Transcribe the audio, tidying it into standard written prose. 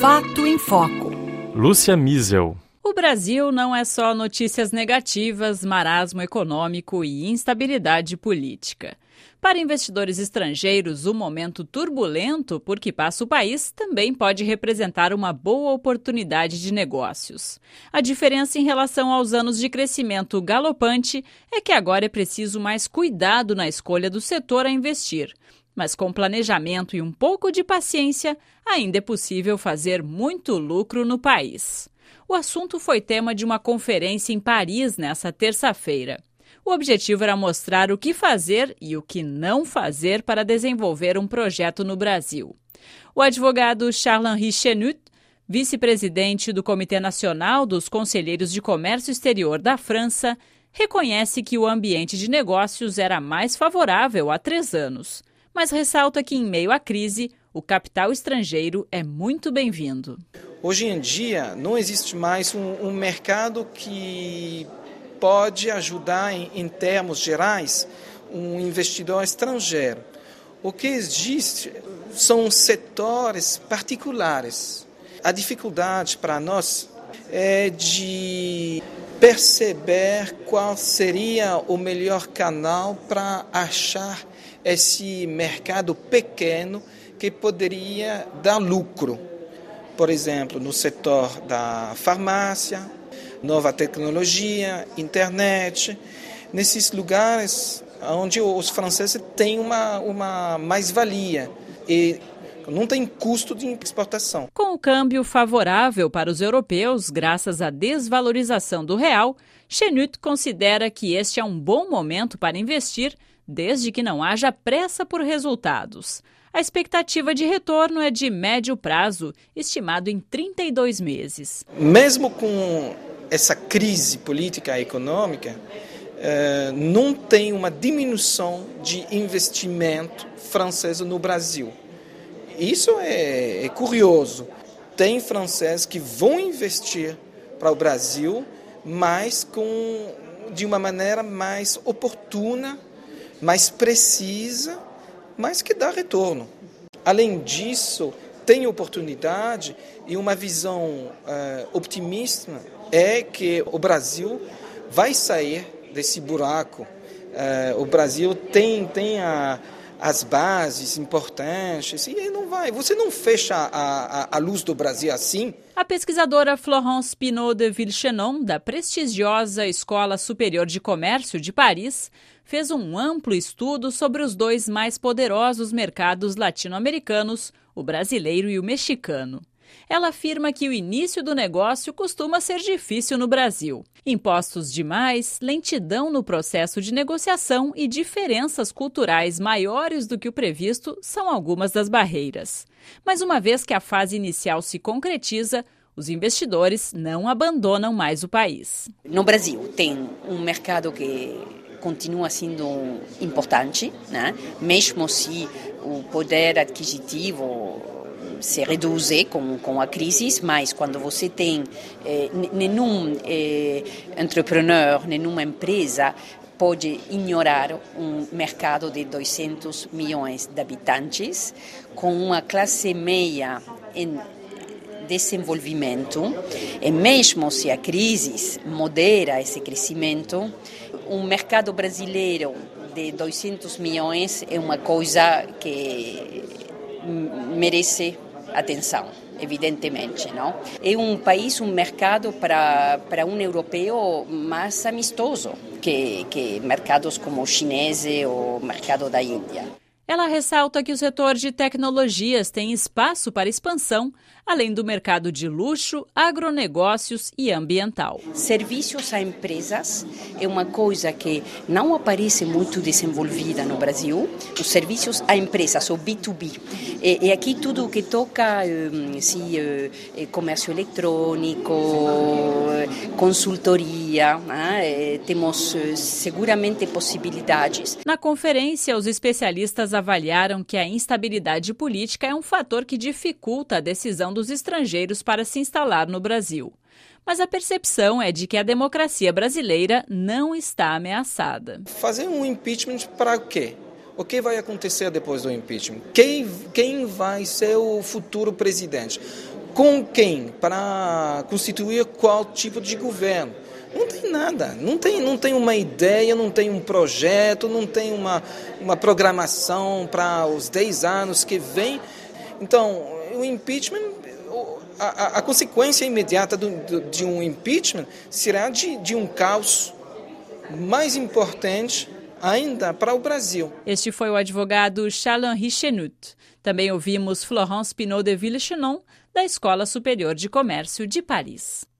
Fato em Foco. Lúcia Miesel. O Brasil não é só notícias negativas, marasmo econômico e instabilidade política. Para investidores estrangeiros, o momento turbulento por que passa o país também pode representar uma boa oportunidade de negócios. A diferença em relação aos anos de crescimento galopante é que agora é preciso mais cuidado na escolha do setor a investir. Mas com planejamento e um pouco de paciência, ainda é possível fazer muito lucro no país. O assunto foi tema de uma conferência em Paris nesta terça-feira. O objetivo era mostrar o que fazer e o que não fazer para desenvolver um projeto no Brasil. O advogado Charles-Henri Chenut, vice-presidente do Comitê Nacional dos Conselheiros de Comércio Exterior da França, reconhece que o ambiente de negócios era mais favorável há 3 anos, mas ressalta que, em meio à crise, o capital estrangeiro é muito bem-vindo. Hoje em dia, não existe mais um mercado que pode ajudar, em termos gerais, um investidor estrangeiro. O que existe são setores particulares. A dificuldade para nós é de perceber qual seria o melhor canal para achar esse mercado pequeno que poderia dar lucro. Por exemplo, no setor da farmácia, nova tecnologia, internet, nesses lugares onde os franceses têm uma mais-valia e não tem custo de exportação. Com o câmbio favorável para os europeus, graças à desvalorização do real, Chenut considera que este é um bom momento para investir, desde que não haja pressa por resultados. A expectativa de retorno é de médio prazo, estimado em 32 meses. Mesmo com essa crise política e econômica, não tem uma diminuição de investimento francês no Brasil. Isso é curioso. Tem franceses que vão investir para o Brasil, mas de uma maneira mais oportuna, mais precisa, mas que dá retorno. Além disso, tem oportunidade e uma visão otimista é que o Brasil vai sair desse buraco. O Brasil tem as bases importantes e não vai. Você não fecha a luz do Brasil assim. A pesquisadora Florence Pinot de Villechenon, da prestigiosa Escola Superior de Comércio de Paris, fez um amplo estudo sobre os 2 mais poderosos mercados latino-americanos, o brasileiro e o mexicano. Ela afirma que o início do negócio costuma ser difícil no Brasil. Impostos demais, lentidão no processo de negociação e diferenças culturais maiores do que o previsto são algumas das barreiras. Mas uma vez que a fase inicial se concretiza, os investidores não abandonam mais o país. No Brasil tem um mercado que continua sendo importante, né? Mesmo se o poder adquisitivo se reduz com a crise, mas quando você tem nenhum entrepreneur, nenhuma empresa pode ignorar um mercado de 200 milhões de habitantes, com uma classe meia em desenvolvimento, e mesmo se a crise modera esse crescimento, um mercado brasileiro de 200 milhões é uma coisa que merece atenção, evidentemente, não? É um país, um mercado para um europeu mais amistoso que mercados como o chinês ou o mercado da Índia. Ela ressalta que o setor de tecnologias tem espaço para expansão, além do mercado de luxo, agronegócios e ambiental. Serviços a empresas é uma coisa que não aparece muito desenvolvida no Brasil. Os serviços a empresas, o B2B. E aqui tudo o que toca comércio eletrônico, consultoria, temos seguramente possibilidades. Na conferência, os especialistas avaliaram que a instabilidade política é um fator que dificulta a decisão dos estrangeiros para se instalar no Brasil. Mas a percepção é de que a democracia brasileira não está ameaçada. Fazer um impeachment para o quê? O que vai acontecer depois do impeachment? Quem vai ser o futuro presidente? com quem? Para constituir qual tipo de governo? Não tem nada, não tem uma ideia, não tem um projeto, não tem uma programação para os 10 anos que vem. Então, o impeachment, a consequência imediata de um impeachment será de um caos mais importante ainda para o Brasil. Este foi o advogado Charles-Henri Chenut. Também ouvimos Florence Pinot de Villechenon, da Escola Superior de Comércio de Paris.